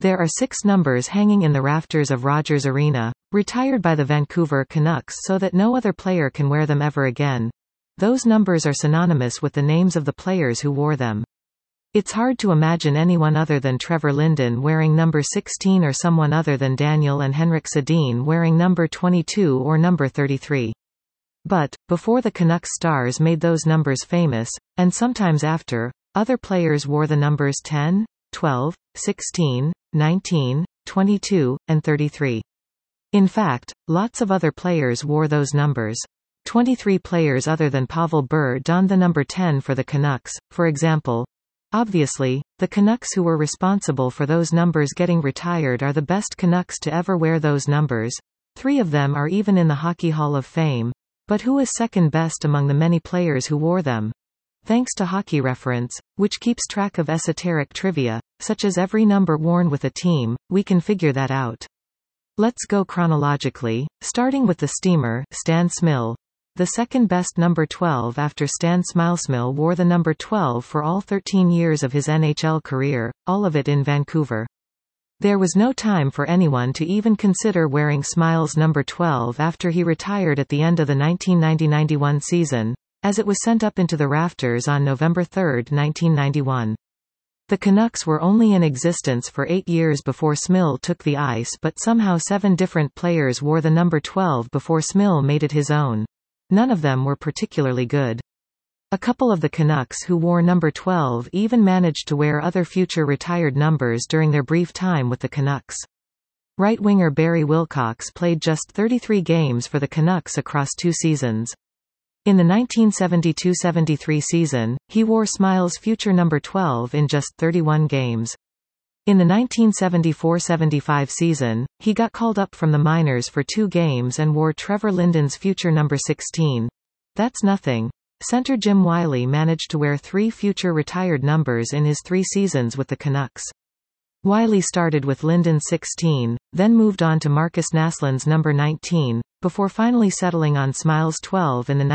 There are 6 numbers hanging in the rafters of Rogers Arena, retired by the Vancouver Canucks so that no other player can wear them ever again. Those numbers are synonymous with the names of the players who wore them. It's hard to imagine anyone other than Trevor Linden wearing number 16 or someone other than Daniel and Henrik Sedin wearing number 22 or number 33. But, before the Canucks stars made those numbers famous, and sometimes after, other players wore the numbers 10, 12, 16, 19, 22, and 33. In fact, lots of other players wore those numbers. 23 players other than Pavel Bure donned the number 10 for the Canucks, for example. Obviously, the Canucks who were responsible for those numbers getting retired are the best Canucks to ever wear those numbers. 3 of them are even in the Hockey Hall of Fame. But who is second best among the many players who wore them? Thanks to Hockey Reference, which keeps track of esoteric trivia, such as every number worn with a team, we can figure that out. Let's go chronologically, starting with the Steamer, Stan Smyl. The second best number 12 after Stan Smilesmil wore the number 12 for all 13 years of his NHL career, all of it in Vancouver. There was no time for anyone to even consider wearing Smiles's number 12 after he retired at the end of the 1990-91 season, as it was sent up into the rafters on November 3, 1991. The Canucks were only in existence for 8 years before Smyl took the ice, but somehow 7 different players wore the number 12 before Smyl made it his own. None of them were particularly good. A couple of the Canucks who wore number 12 even managed to wear other future retired numbers during their brief time with the Canucks. Right winger Barry Wilcox played just 33 games for the Canucks across 2 seasons. In the 1972-73 season, he wore Smiles's future number 12 in just 31 games. In the 1974-75 season, he got called up from the minors for 2 games and wore Trevor Linden's future number 16. That's nothing. Center Jim Wiley managed to wear 3 future retired numbers in his 3 seasons with the Canucks. Wiley started with Linden's 16, then moved on to Marcus Naslund's number 19, before finally settling on Smiles's 12 in the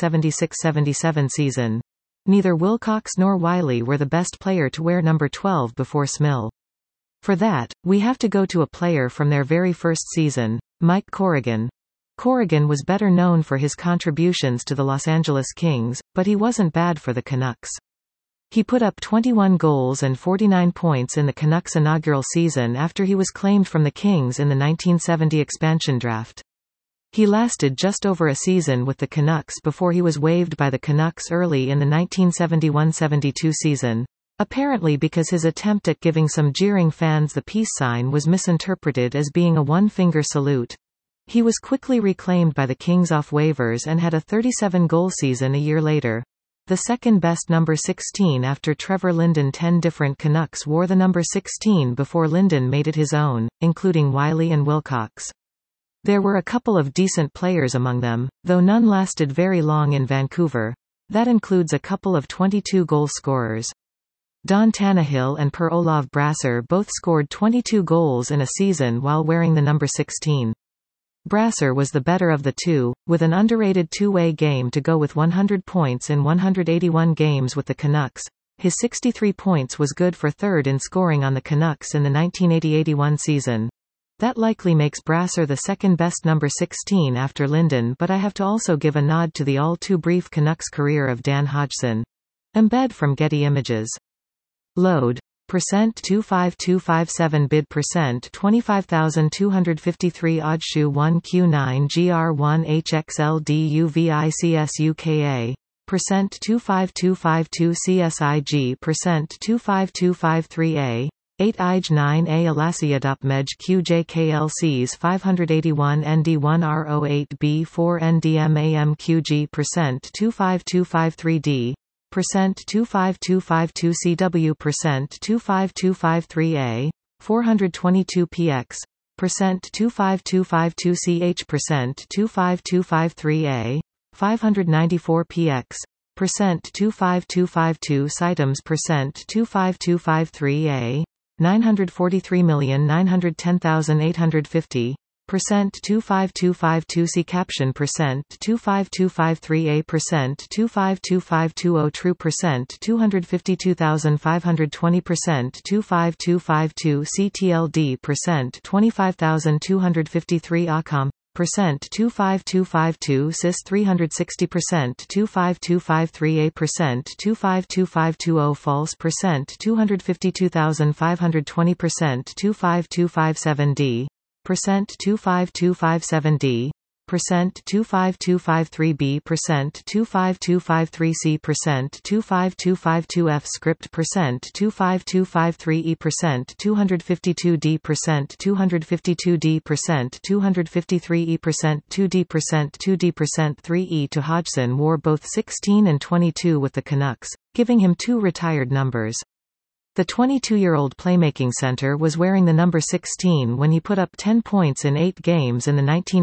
1976-77 season. Neither Wilcox nor Wiley were the best player to wear number 12 before Smyl. For that, we have to go to a player from their very first season, Mike Corrigan. Corrigan was better known for his contributions to the Los Angeles Kings, but he wasn't bad for the Canucks. He put up 21 goals and 49 points in the Canucks' inaugural season after he was claimed from the Kings in the 1970 expansion draft. He lasted just over a season with the Canucks before he was waived by the Canucks early in the 1971-72 season, apparently because his attempt at giving some jeering fans the peace sign was misinterpreted as being a one-finger salute. He was quickly reclaimed by the Kings off waivers and had a 37-goal season a year later. The second best number 16 after Trevor Linden. 10 different Canucks wore the number 16 before Linden made it his own, including Wiley and Wilcox. There were a couple of decent players among them, though none lasted very long in Vancouver. That includes a couple of 22-goal scorers. Don Tannehill and Per-Olav Brasser both scored 22 goals in a season while wearing the number 16. Brasser was the better of the two, with an underrated two-way game to go with 100 points in 181 games with the Canucks. His 63 points was good for third in scoring on the Canucks in the 1980-81 season. That likely makes Brasser the second best number 16 after Linden, but I have to also give a nod to the all-too-brief Canucks career of Dan Hodgson. Embed from Getty Images. Load. %25257 bid %25253 Oddshoe 1Q9 GR1 HXLDUVICSUKA %25252 CSIG %25253A 8 IJ9A Alasiadopmej QJKLCs 581 ND1R08B4 NDMAMQG %25253D %25252 CW %25253A 422 PX %25252 CH %25253A 594 PX %25252 Cytems %25253A 943,910,850 %25252C caption %25253A %25252 true %252520 25252 CTLD %25253 ACOM %25252 CIS 360 25253A %25252 false %252520 25257D %25257D %25253B %25253C %25252F script %25253E %252D %252D %253E %2D %2D %3E to Hodgson wore both 16 and 22 with the Canucks, giving him two retired numbers. The 22-year-old playmaking center was wearing the number 16 when he put up 10 points in 8 games in the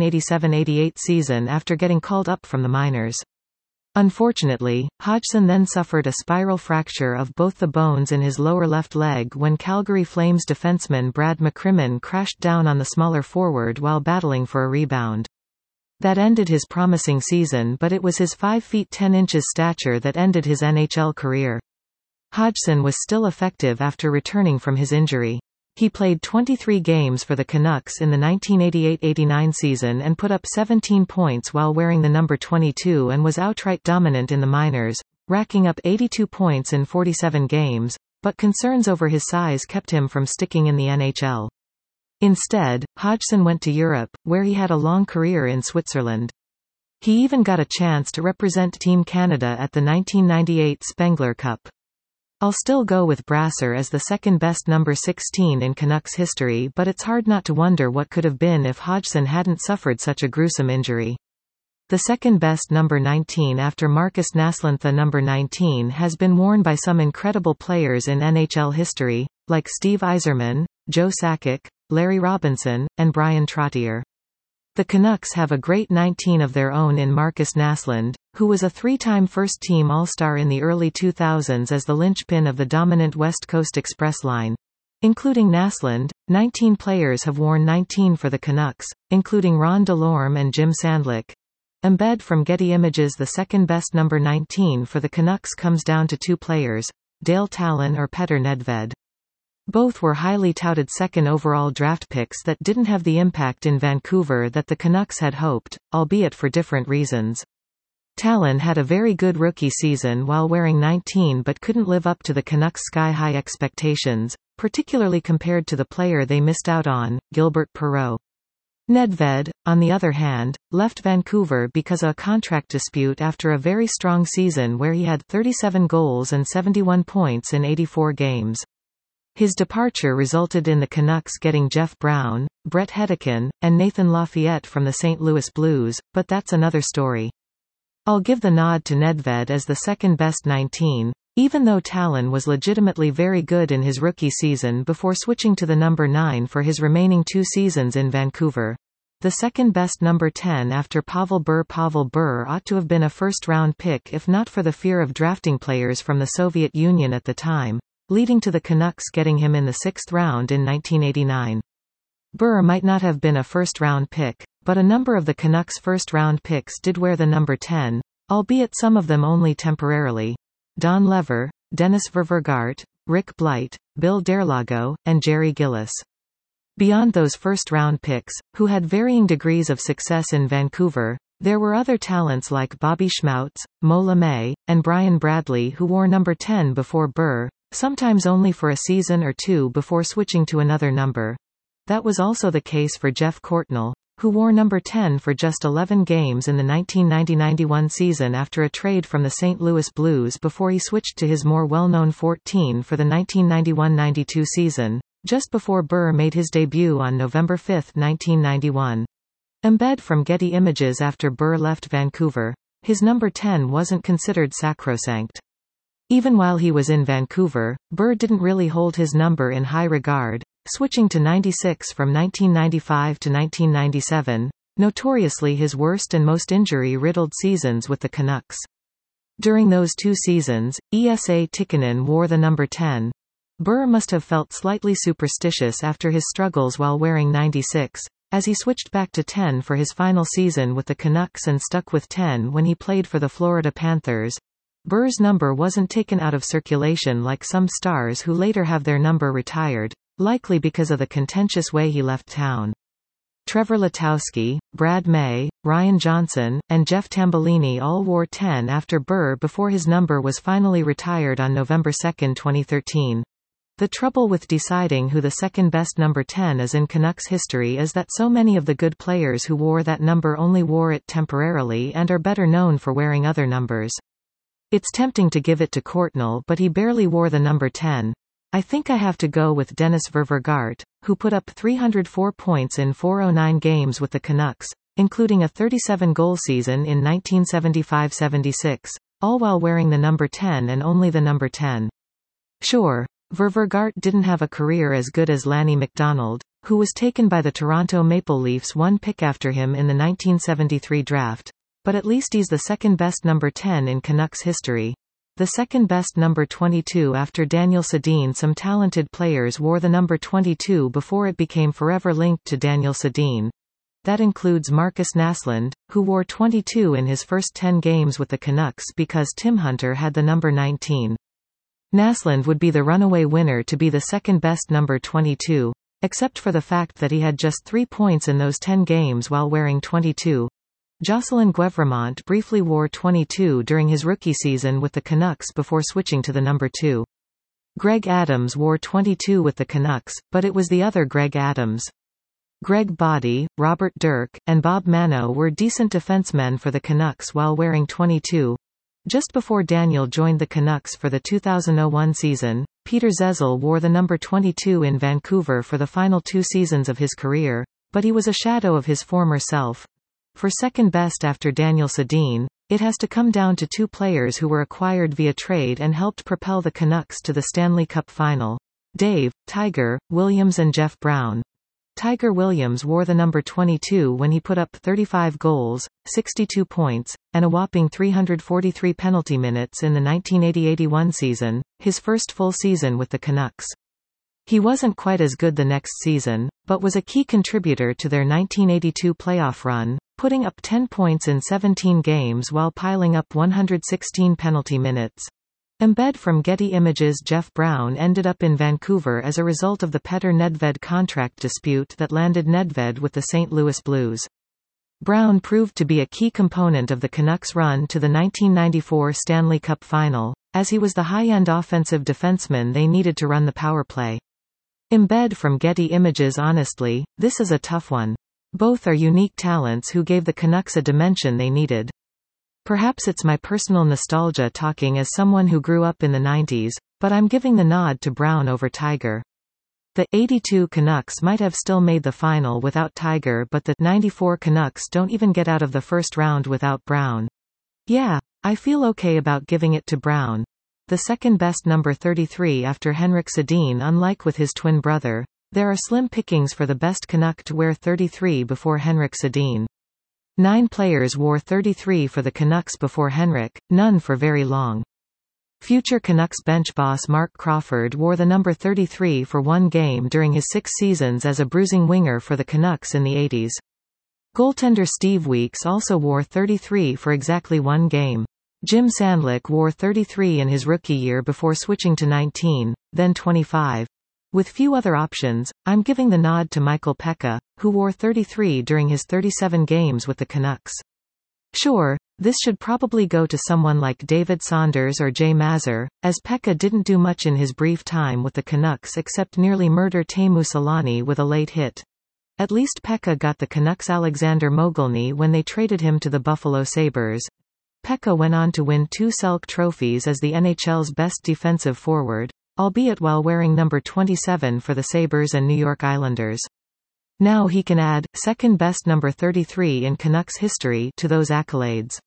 1987-88 season after getting called up from the minors. Unfortunately, Hodgson then suffered a spiral fracture of both the bones in his lower left leg when Calgary Flames defenseman Brad McCrimmon crashed down on the smaller forward while battling for a rebound. That ended his promising season, but it was his 5 feet 10 inches stature that ended his NHL career. Hodgson was still effective after returning from his injury. He played 23 games for the Canucks in the 1988-89 season and put up 17 points while wearing the number 22 and was outright dominant in the minors, racking up 82 points in 47 games, but concerns over his size kept him from sticking in the NHL. Instead, Hodgson went to Europe, where he had a long career in Switzerland. He even got a chance to represent Team Canada at the 1998 Spengler Cup. I'll still go with Brasser as the second best number 16 in Canucks history, but it's hard not to wonder what could have been if Hodgson hadn't suffered such a gruesome injury. The second best number 19 after Marcus Naslund. The number 19 has been worn by some incredible players in NHL history, like Steve Yzerman, Joe Sakic, Larry Robinson, and Brian Trottier. The Canucks have a great 19 of their own in Marcus Naslund, who was a 3-time first-team All-Star in the early 2000s as the linchpin of the dominant West Coast Express line. Including Naslund, 19 players have worn 19 for the Canucks, including Ron Delorme and Jim Sandlick. Embed from Getty Images. The second-best number 19 for the Canucks comes down to 2 players, Dale Tallon or Petr Nedved. Both were highly touted second overall draft picks that didn't have the impact in Vancouver that the Canucks had hoped, albeit for different reasons. Tallon had a very good rookie season while wearing 19 but couldn't live up to the Canucks' sky-high expectations, particularly compared to the player they missed out on, Gilbert Perreault. Nedved, on the other hand, left Vancouver because of a contract dispute after a very strong season where he had 37 goals and 71 points in 84 games. His departure resulted in the Canucks getting Jeff Brown, Brett Hedican, and Nathan Lafayette from the St. Louis Blues, but that's another story. I'll give the nod to Nedved as the second-best 19, even though Tallon was legitimately very good in his rookie season before switching to the number 9 for his remaining 2 seasons in Vancouver. The second-best number 10 after Pavel Bure. Pavel Bure ought to have been a first-round pick if not for the fear of drafting players from the Soviet Union at the time, leading to the Canucks getting him in the 6th round in 1989. Bure might not have been a first-round pick, but a number of the Canucks' first-round picks did wear the number 10, albeit some of them only temporarily. Don Lever, Dennis Ververgaert, Rick Blight, Bill Derlago, and Jerry Gillis. Beyond those first-round picks, who had varying degrees of success in Vancouver, there were other talents like Bobby Schmautz, Mo LeMay, and Brian Bradley who wore number 10 before Bure, sometimes only for a season or 2 before switching to another number. That was also the case for Jeff Courtnall, who wore number 10 for just 11 games in the 1990-91 season after a trade from the St. Louis Blues before he switched to his more well-known 14 for the 1991-92 season, just before Bure made his debut on November 5, 1991. Embed from Getty Images. After Bure left Vancouver, his number 10 wasn't considered sacrosanct. Even while he was in Vancouver, Bure didn't really hold his number in high regard, switching to 96 from 1995 to 1997, notoriously his worst and most injury-riddled seasons with the Canucks. During those 2 seasons, Esa Tikkanen wore the number 10. Bure must have felt slightly superstitious after his struggles while wearing 96, as he switched back to 10 for his final season with the Canucks and stuck with 10 when he played for the Florida Panthers. Burr's number wasn't taken out of circulation like some stars who later have their number retired, likely because of the contentious way he left town. Trevor Letowski, Brad May, Ryan Johnson, and Jeff Tambellini all wore 10 after Burr before his number was finally retired on November 2, 2013. The trouble with deciding who the second best number 10 is in Canucks history is that so many of the good players who wore that number only wore it temporarily and are better known for wearing other numbers. It's tempting to give it to Courtnall, but he barely wore the number 10. I think I have to go with Dennis Ververgaert, who put up 304 points in 409 games with the Canucks, including a 37-goal season in 1975-76, all while wearing the number 10 and only the number 10. Sure, Ververgaert didn't have a career as good as Lanny McDonald, who was taken by the Toronto Maple Leafs one pick after him in the 1973 draft, but at least he's the second best number 10 in Canucks history. The second best number 22 after Daniel Sedin. Some talented players wore the number 22 before it became forever linked to Daniel Sedin. That includes Marcus Naslund, who wore 22 in his first 10 games with the Canucks because Tim Hunter had the number 19. Naslund would be the runaway winner to be the second best number 22, except for the fact that he had just 3 points in those 10 games while wearing 22. Jocelyn Guevremont briefly wore 22 during his rookie season with the Canucks before switching to the number 2. Greg Adams wore 22 with the Canucks, but it was the other Greg Adams. Greg Boddy, Robert Dirk, and Bob Mano were decent defensemen for the Canucks while wearing 22. Just before Daniel joined the Canucks for the 2001 season, Peter Zezel wore the number 22 in Vancouver for the final 2 seasons of his career, but he was a shadow of his former self. For second best after Daniel Sedin, it has to come down to 2 players who were acquired via trade and helped propel the Canucks to the Stanley Cup final. Dave, Tiger, Williams and Jeff Brown. Tiger Williams wore the number 22 when he put up 35 goals, 62 points, and a whopping 343 penalty minutes in the 1980-81 season, his first full season with the Canucks. He wasn't quite as good the next season, but was a key contributor to their 1982 playoff run, putting up 10 points in 17 games while piling up 116 penalty minutes. Embed from Getty Images. Jeff Brown ended up in Vancouver as a result of the Petr Nedved contract dispute that landed Nedved with the St. Louis Blues. Brown proved to be a key component of the Canucks' run to the 1994 Stanley Cup final, as he was the high-end offensive defenseman they needed to run the power play. Embed from Getty Images. Honestly, this is a tough one. Both are unique talents who gave the Canucks a dimension they needed. Perhaps it's my personal nostalgia talking as someone who grew up in the 90s, but I'm giving the nod to Brown over Tiger. The 82 Canucks might have still made the final without Tiger, but the 94 Canucks don't even get out of the first round without Brown. Yeah, I feel okay about giving it to Brown. The second best number 33 after Henrik Sedin. Unlike with his twin brother, there are slim pickings for the best Canuck to wear 33 before Henrik Sedin. 9 players wore 33 for the Canucks before Henrik, none for very long. Future Canucks bench boss Mark Crawford wore the number 33 for 1 game during his 6 seasons as a bruising winger for the Canucks in the 80s. Goaltender Steve Weeks also wore 33 for exactly 1 game. Jim Sandlick wore 33 in his rookie year before switching to 19, then 25. With few other options, I'm giving the nod to Michael Pekka, who wore 33 during his 37 games with the Canucks. Sure, this should probably go to someone like David Saunders or Jay Mazur, as Pekka didn't do much in his brief time with the Canucks except nearly murder Teemu Selanne with a late hit. At least Pekka got the Canucks Alexander Mogilny when they traded him to the Buffalo Sabres. Pekka went on to win 2 Selke trophies as the NHL's best defensive forward, albeit while wearing number 27 for the Sabres and New York Islanders. Now he can add, second best number 33 in Canucks history to those accolades.